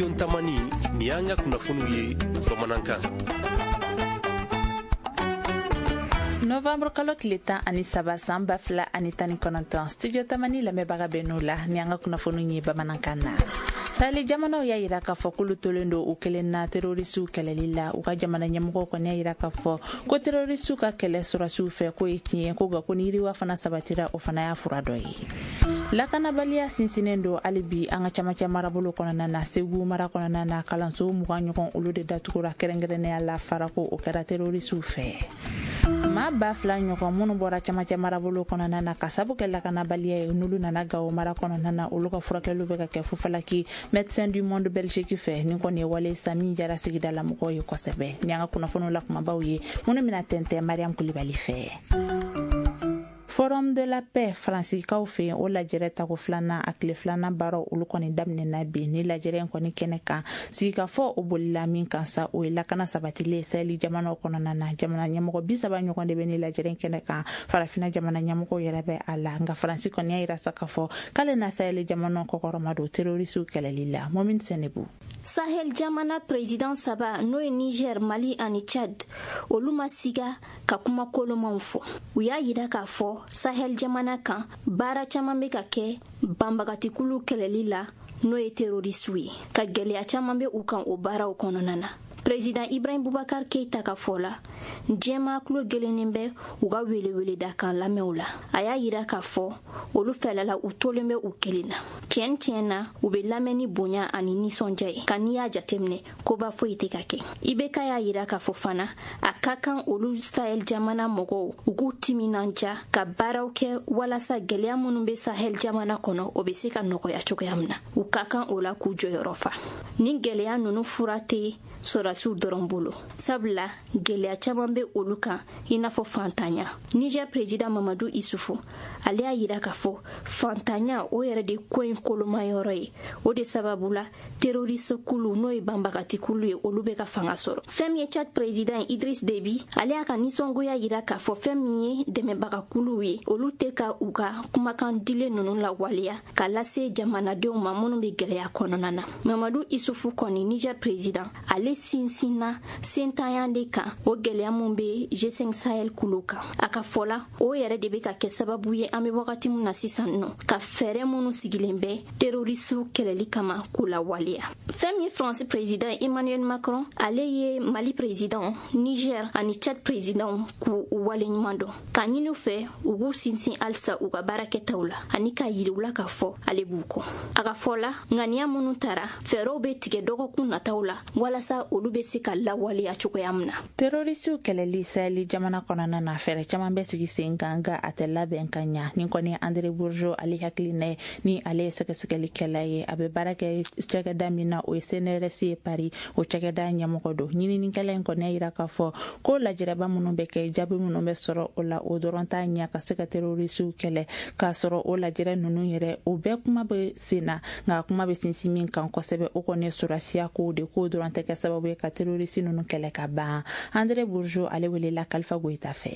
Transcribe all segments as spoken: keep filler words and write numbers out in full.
studio Tamani ni an ka kunnafoniw ye bamanankan. Novembre kalo tile tan ani saba san ba fila ani tan ni kɔnɔntɔn studio Tamani lamɛnbaga bɛ n'o la ni an ka kunnafoniw ye bamanankan na. Sahel jamanaw y'a yira k'a fɔ k'olu tolen don u kelen na terrorisiw kɛlɛli la u ka jamana ɲɛmɔgɔw kɔni y'a yira k'a fɔ ko terrorisiw ka kɛlɛ sɔrɔsiw fɛ k'o ye tiɲɛ ko nka ko ni yiriwa fana sabatira o fana y'a fura dɔ ye. Lakanabaliya sinsinnen don hali bi an ka camancɛ marabolo kɔnɔna na Segu mara kɔnɔna na kalanso mugan ɲɔgɔn olu de datugura kɛrɛnkɛrɛnnenya la fara ko o kɛra terrorisiw fɛ. Maa ba fila ɲɔgɔn minnu bɔra camancɛ marabolo kɔnɔna na ka sabu kɛ lakanabaliya ye n'olu nana Gawo mara kɔnɔna na olu ka furakɛliw bɛ ka kɛ fufalaki Médecins du Monde Belgique fɛ ni kɔni ye wale Sami Jara sigida la mɔgɔw ye kosɛbɛ ni an ka kunnafoniw la kumabaw ye minnu bɛna tɛntɛn Mariam Kulibali fɛ. Forum de la paix Fransikaw fɛ o lajɛrɛ tago filanan a tile filanan baaraw olu kɔni daminɛna bi ni lajɛrɛ in kɔni kɛnɛ kan sigikafɔ o bolila min kan sa o ye lakana sabatilen Sahel jamanaw kɔnɔna na jamana ɲɛmɔgɔ bi saba ɲɔgɔn de bɛ ni lajɛrɛ in kɛnɛ kan farafina jamana ɲɛmɔgɔw yɛrɛ bɛ a la nka Faransi kɔni y'a yira sa k'a fɔ k'ale na Sahel jamanaw kɔkɔrɔma don terrorisiw kɛlɛli la. Momin Senebu. Sahel jamana président saba n'o ye Niger, Mali ani Tchad olu ma siga ka kuma kolomanw fɔ u y'a yira k'a fɔ Sahel jamana kan baara caman bɛ ka kɛ banbagatikulu kɛlɛli la n'o ye terrorisiw ye ka gɛlɛya caman bɛ u kan o baaraw kɔnɔna na. Président Ibrahim Boubacar Keïta ka fɔ la jɛma kulo gɛlɛnnen bɛ u ka welewele da kan lamɛnw la a y'a yira k'a fɔ olu fɛlɛla u tolen bɛ u kelen na tiɲɛ tiɲɛ na u bɛ lamɛn ni bonya ani nisɔndiya ye ka n'i y'a jateminɛ koba foyi tɛ ka kɛ I B K y'a yira k'a fɔ fana a ka kan olu Sahel jamana mɔgɔw u k'u timinanja ka baaraw kɛ walasa gɛlɛya minnu bɛ Sahel jamana kɔnɔ o bɛ se ka nɔgɔya cogoya min na u ka kan o la k'u jɔyɔrɔ fa ni gɛlɛya ninnu fura tɛ sɔrɔsiw dɔrɔn bolo sabula gɛlɛya caman bɛ olu kan I n'a fɔ fantanya. Niger président Mamadou Issoufou ale y'a yira k'a fɔ fantanya o yɛrɛ de ko in kolomayɔrɔ ye o de sababu la terroriste kulu n'o ye banbagatikulu ye olu bɛ ka fanga sɔrɔ. Fɛn min ye Tchad président Idriss Déby ale y'a ka nisɔngoya yira k'a fɔ fɛn min ye dɛmɛbagakulu ye olu tɛ ka u ka kumakan dilen ninnu lawaleya ka lase jamanadenw ma minnu bɛ gɛlɛya kɔnɔna na. Mamadou Issoufou kɔni Niger président ale sinsinna sentanya de kan o gɛlɛya mun bɛ G cinq Sahel kulu kan a ka fɔ la o yɛrɛ de bɛ ka kɛ sababu ye an bɛ wagati min na sisan nɔ ka fɛɛrɛ minnu sigilen bɛ terrorisiw kɛlɛli kama k'u lawaleya. Fɛn min ye France président Emmanuel Macron ale ye Mali président Niger ani Tchad président k'u waleɲuman dɔn ka ɲini u fɛ u k'u sinsin halisa u ka baarakɛtaw la ani ka yiri u la k'a fɔ ale b'u kɔ a ka fɔ la ŋaniya minnu tara fɛɛrɛw bɛ tigɛ dɔgɔkun nataw la walasa olu bɛ se ka lawaleya cogoya min na. Terrorisiw kɛlɛli Sahel jamana kɔnɔna na fɛɛrɛ caman bɛ sigi sen kan nka a tɛ labɛn ka ɲa ni kɔni André Bourgeau ale hakilina ye ni ale ye sɛgɛsɛgɛlikɛla ye a bɛ baara kɛ cakɛda min na o ye C N R S ye Paris o cakɛda ɲɛmɔgɔ don ɲininikɛla in kɔni y'a yira k'a fɔ ko lajɛrɛba minnu bɛ kɛ jaabi minnu bɛ sɔrɔ o la o dɔrɔn t'a ɲa ka se ka terrorisiw kɛlɛ k'a sɔrɔ o lajɛrɛ ninnu yɛrɛ o bɛɛ kuma bɛ sen na nka kuma bɛ sinsin min kan kosɛbɛ o kɔni ye sɔrɔsiya ko de ko dɔrɔn tɛ kɛ sababu ye ka terrorisi ninnu kɛlɛ ka ban. André Bourgeau ale welela Kalifa Goyita fɛ.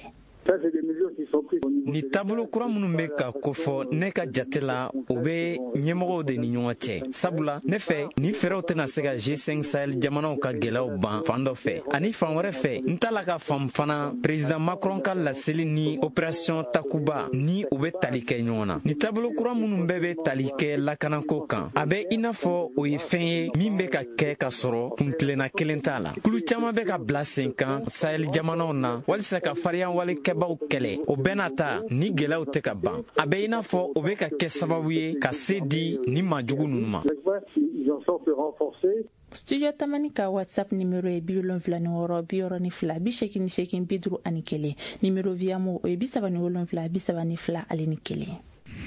Ni taabolo kura minnu bɛ ka kofɔ ne ka jate la o bɛ ɲɛmɔgɔw de ni ɲɔgɔn cɛ sabula ne fɛ ni fɛɛrɛw tɛna se ka G cinq Sahel jamanaw ka gɛlɛyaw ban fan dɔ fɛ ani fan wɛrɛ fɛ n t'a la ka faamu fana président Macron ka laseli ni opération Takuba ni u bɛ tali kɛ ɲɔgɔn na ni taabolo kura minnu bɛɛ bɛ tali kɛ lakanako kan a bɛ i n'a fɔ o ye fɛn ye min bɛ ka kɛ ka sɔrɔ kuntilenna kelen t'a la kulu caman bɛ ka bila sen kan Sahel jamanaw na walisa ka farinya walekɛbaw kɛlɛ o bɛɛ n'a ta ni gɛlɛyaw tɛ ka ban a bɛ i n'a fɔ o bɛ ka kɛ sababu ye ka se di ni majugu ninnu ma. Studio Tamani ka WhatsApp numéro ye bi wolonwula ni wɔɔrɔ bi wɔɔrɔ ni fila bi seegin ni seegin bi duuru ani kelen numéro Viamo o ye bi saba ni wolonwula bi saba ni fila ale ni kelen.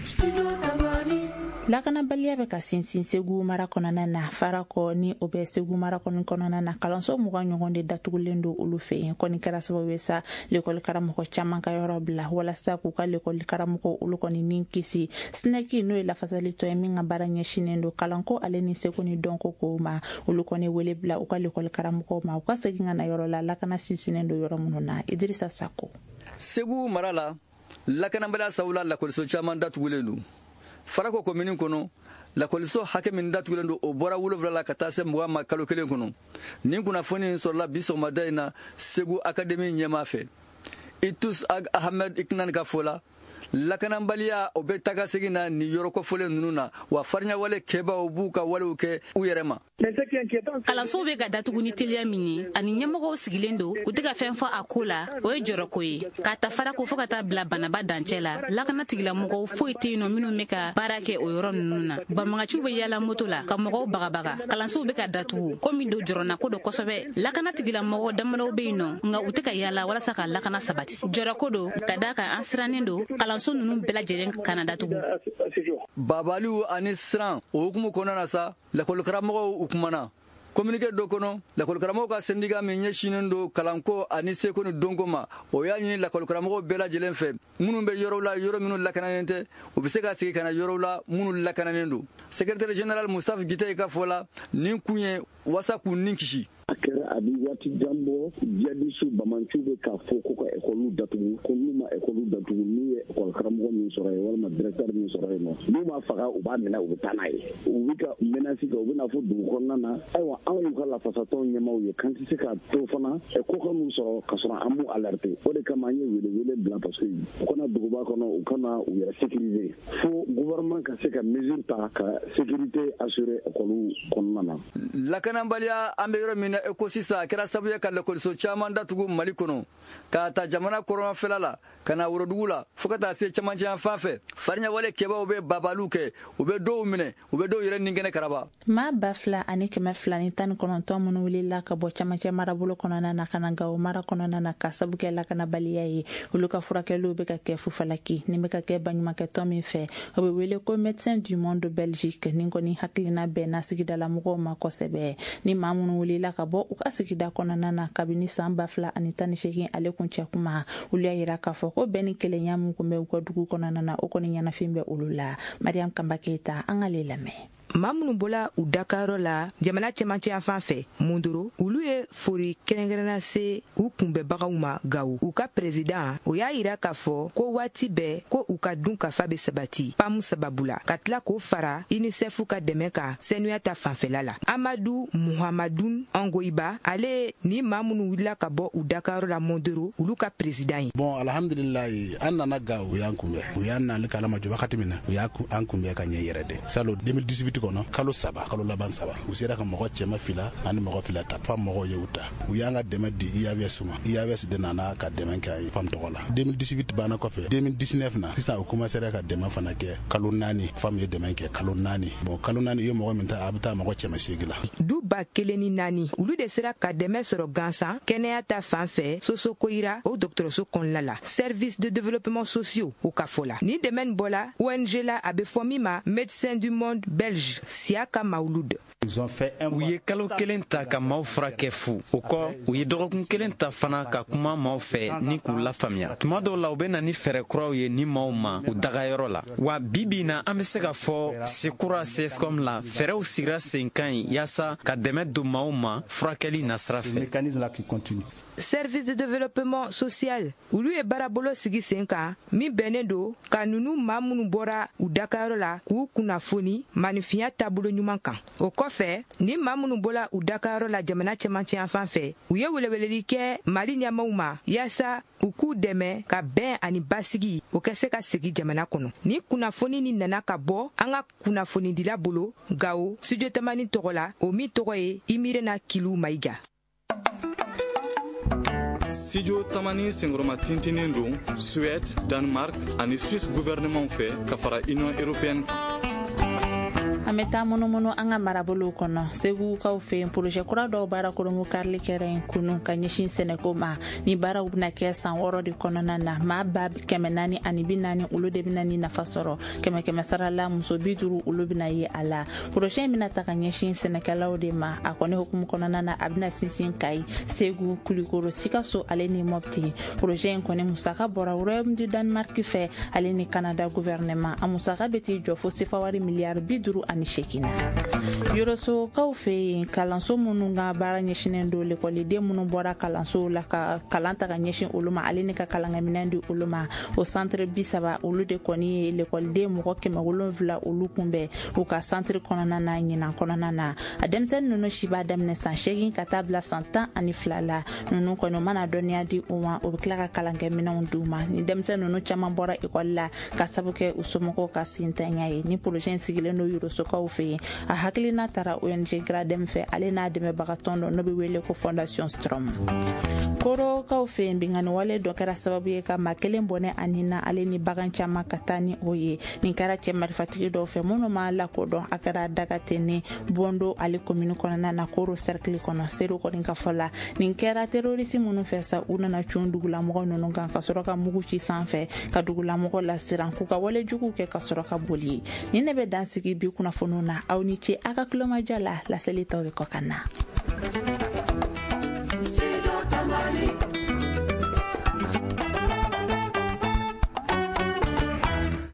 Lakanabaliya bɛ ka sinsin Segu mara kɔnɔna na fara kɔ ni o bɛ Segu mara kɔnɔna na kalanso mugan ɲɔgɔn de datugulen don olu fɛ yen kɔni kɛra sababu ye sa l'école karamɔgɔ caman ka yɔrɔ bila walasa k'u ka l'école karamɔgɔ olu kɔni ni kisi Sneki n'o ye lafasalitɔ ye min ka baara ɲɛsinnen don kalanko ale ni seko ni dɔnko ko ma olu kɔni wele bila u ka l'école karamɔgɔw ma u ka segin ka na yɔrɔ la lakana sinsinnen don yɔrɔ minnu na Idrissa Sako. Segu mara la lakanabaliya sabula lakɔliso caman datugulen don Farako commune kɔnɔ lakɔliso hakɛ min datugulen don o bɔra wolonwula la ka taa se mugan ma kalo kelen kɔnɔ. Nin kunnafoni sɔrɔla bi sɔgɔmada in na Segu Akademi ɲɛmaa fɛ. Itus Ag Ahmed Iknan ka fɔ la lakanabaliya o bɛ taga segin na ni yɔrɔ kɔfɔlen ninnu na wa fariɲawale kɛbaaw b'u ka walew kɛ u yɛrɛ ma. Kalansow bɛ ka datugu ni teliya min ye ani ɲɛmɔgɔw sigilen don u tɛ ka fɛn fɔ a ko la o ye jɔrɔko ye k'a ta fara ko fɔ ka taa bila banaba dancɛ la lakana tigilamɔgɔw foyi tɛ yen nɔ minnu bɛ ka baara kɛ o yɔrɔ ninnu na banbagaciw bɛ yaala moto la ka mɔgɔw bagabaga kalansow bɛ ka datugu komi don jɔrɔna ko do kosɛbɛ lakana tigilamɔgɔ damadɔw bɛ yen nɔ nka u tɛ ka yaala walasa ka lakana sabati jɔrɔko do ka da kan an sirannen do kalanso ninnu bɛɛ lajɛlen kana datugu. Babaliw ani siran o hukumu kɔnɔna na sa lakɔlikaramɔgɔw u kumana. Communiqué dɔ kɔnɔ lakɔlikaramɔgɔw ka syndicat min ɲɛsinnen don kalanko ani seko ni dɔnko ma o y'a ɲini lakɔlikaramɔgɔw bɛɛ lajɛlen fɛ minnu bɛ yɔrɔw la yɔrɔ minnu lakananen tɛ u bɛ se ka sigi ka na yɔrɔw la minnu lakananen don. Secrétaire général Moustapha Gite ka fɔ la nin kun ye wasa k'u nin kisi. A kɛra a bi waati jan bɔ jihadisu bamananciw bɛ k'a fɔ ko ka ekɔliw datugu ko n'u ma ekɔliw datugu n'u ye ekɔli karamɔgɔ min sɔrɔ yen walima directeur min sɔrɔ yen nɔ n'u ma faga u b'a minɛ u bɛ taa n'a ye u bɛ ka menace kɛ u bɛ na fɔ dugu kɔnɔna na ayiwa anw y'u ka lafasatɔw ɲɛmaaw ye kan tɛ se ka to fana ko ka n'u sɔrɔ ka sɔrɔ an b'u alerter o de kama an ye wele wele bila parce que u kana duguba kɔnɔ u kana u yɛrɛ sécuriser fo gouvernement ka se ka mesure ta ka sécurité assurer ekɔliw kɔnɔna na. Lakanabaliya an bɛ yɔrɔ min na eko sisan a kɛra sababu ye ka lakɔliso caman datugu Mali kɔnɔ k'a ta jamana kɔrɔnfɛla la ka na worodugu la fo ka taa se camancɛ yan fan fɛ fariɲawale kɛbaaw bɛ babaliw kɛ u bɛ dɔw minɛ u bɛ dɔw yɛrɛ ninkɛnɛ karaba. Maa ba fila ani kɛmɛ fila ni tan ni kɔnɔntɔn minnu wulila ka bɔ camancɛ marabolo kɔnɔna na ka na Gawo mara kɔnɔna na ka sabu kɛ lakanabaliya ye olu ka furakɛliw bɛ ka kɛ fufalaki nin bɛ ka kɛ baɲumankɛtɔn min fɛ o bɛ wele ko Médecins du Monde Belgique nin kɔni hakilina bɛnna sigidala mɔgɔw ma kosɛbɛ ni maa minnu wulila ka bɔ u ka sigida kɔnɔna na kabini san ba fila ani tan ni seegin ale kun cɛ kuma olu y'a yira k'a fɔ ko bɛn ni kelenya min kun bɛ u ka dugu kɔnɔna na o kɔni ɲɛnafin bɛ olu la. Mariam Kamba Keita an ka le lamɛn. Maa minnu bɔla u dakayɔrɔ la jamana cɛmancɛ yan fan fɛ Mundoro olu ye fori kɛrɛnkɛrɛnna se u kunbɛbagaw ma Gawo u ka président o y'a yira k'a fɔ ko waati bɛɛ ko u ka dun kafa bɛ sabati pamu sababu la ka tila k'o fara UNICEF ka dɛmɛ kan sɛnuya ta fanfɛla la. Amadu Muhammadu Angoiba ale ni maa minnu wulila ka bɔ u dakayɔrɔ la Mundoro olu ka président ye. Bon alhamdulilayi an nana Gawo u y'an kunbɛn u y'an nali kalama jɔ wagati min na u y'an kunbɛn ka ɲɛ yɛrɛ de salo deux mille dix-huit kɔnɔ kalo saba kalo laban saba u sera ka mɔgɔ cɛma fila ani mɔgɔ fila ta fa mɔgɔ ye u ta u y'an ka dɛmɛ di I A V S ma I A V S de nana ka dɛmɛ kɛ a ye fam tɔgɔ la deux mille dix-huit banna kɔfɛ deux mille dix-neuf na sisan u commencera ka dɛmɛ fana kɛ kalo naani fam ye dɛmɛ kɛ kalo naani bon kalo naani ye mɔgɔ min ta a bɛ taa mɔgɔ cɛma seegin la. Du ba kelen ni naani olu de sera ka dɛmɛ sɔrɔ gansan kɛnɛya ta fan fɛ Sosokoyira o dɔgɔtɔrɔso kɔnɔna la service de développement sociaux o ka fɔ la ni dɛmɛ nin bɔla O N G la a bɛ fɔ min ma Médecins du Monde Belge Siaka Maouloud. U ye kalo kelen ta ka maaw furakɛ fu o kɔ u ye dɔgɔkun kelen ta fana ka kuma maaw fɛ ni k'u lafaamuya tuma dɔw la u bɛ na ni fɛɛrɛ kuraw ye ni maaw ma u dagayɔrɔ la wa bibi na an bɛ se ka fɔ sekura sescom la fɛɛrɛw sigira sen kan ɲi yaasa ka dɛmɛ don maaw ma furakɛli nasira fɛ. Service de développement social olu ye baarabolo sigi sen kan min bɛnnen don ka nunu maa minnu bɔra u dakayɔrɔ la k'u kunnafoni maanifinya taabolo ɲuman kan o kɔfɛ ni maa minnu bɔra u dakayɔrɔ la jamana cɛmancɛ yan fan fɛ u ye weleweleli kɛ Mali ɲɛmaaw ma yaasa u k'u dɛmɛ ka bɛn ani basigi o ka se ka segi jamana kɔnɔ ni kunnafoni ni nana ka bɔ an ka kunnafonidila bolo Gawo studio tamani tɔgɔ la o min tɔgɔ ye Imirena Kilu Mayiga. Studio Tamani sengoroma tintinin don Suède, Danemark ani Suisse gouvernement fɛ ka fara Union européenne. An bɛ taa munumunu an ka marabolow kɔnɔ segukaw fɛ yen projet kura dɔw baara kolongo karili kɛra yen kunu ka ɲɛsin sɛnɛko ma ni baaraw bɛna kɛ san wɔɔrɔ de kɔnɔna na maa ba kɛmɛ naani ani bi naani olu de bɛna ni nafa sɔrɔ kɛmɛ kɛmɛ sara la muso bi duuru olu bɛna ye a la projet in bɛna ta ka ɲɛsin sɛnɛkɛlaw de ma a kɔni hukumu kɔnɔna na a bɛna sinsin Kayi Segu Kulikoro Sikaso ale ni Mopti projet in kɔni musaka bɔra Royaume du Danemark fɛ ale ni Canada gouvernement a musaka bɛ t'i jɔ fo sefawari miliyari bi duuru ani ni segina yoroso kaw fe kalanso minnu ka baara ɲɛsinen do lekɔliden minnu bɔra kalanso la ka kalan ta ka ɲɛsin olu ma ale ni ka kalankaminɛn di olu ma o centre bi saba olu de kɔni ye lekɔliden mɔgɔ kɛmɛ wolonwula olu kunbɛn u ka centre kɔnɔna na ɲinan kɔnɔna na a denmisɛnnin ninnu si b'a daminɛ san segin ka taa bila san tan ani fila la ninnu kɔni u mana dɔnniya di u ma u bɛ tila ka kalankɛminɛnw d'u ma ni denmisɛnnin ninnu caman bɔra ekɔli la ka sabu kɛ u somɔgɔw ka sintanya ye ni projet in sigilen do yorosokaw fɛ yen a hakilina tara O N G Gradem fɛ ale n'a dɛmɛbagatɔn dɔ n'o bɛ wele ko Fondation Strom korokaw fɛ yen bingani wale dɔ kɛra sababu ye ka maa kelen bɔnɛ ani na ale ni bagan caman ka taa ni o ye nin kɛra cɛ marifatigi dɔw fɛ minnu ma lakodɔn a kɛra dagatɛnɛ bondo ale commune kɔnɔna na koro cercle kɔnɔ seru kɔni ka fɔ la nin kɛra terroriste minnu fɛ sa u nana cun dugulamɔgɔ ninnu kan ka sɔrɔ ka mugu ci sanfɛ ka dugulamɔgɔ lasiran k'u ka wale juguw kɛ ka sɔrɔ ka boli ye nin ne bɛ dansigi bi kunnafoniw na aw ni ce a ka kulomajɔ la laseli tɔw bɛ kɔ ka na.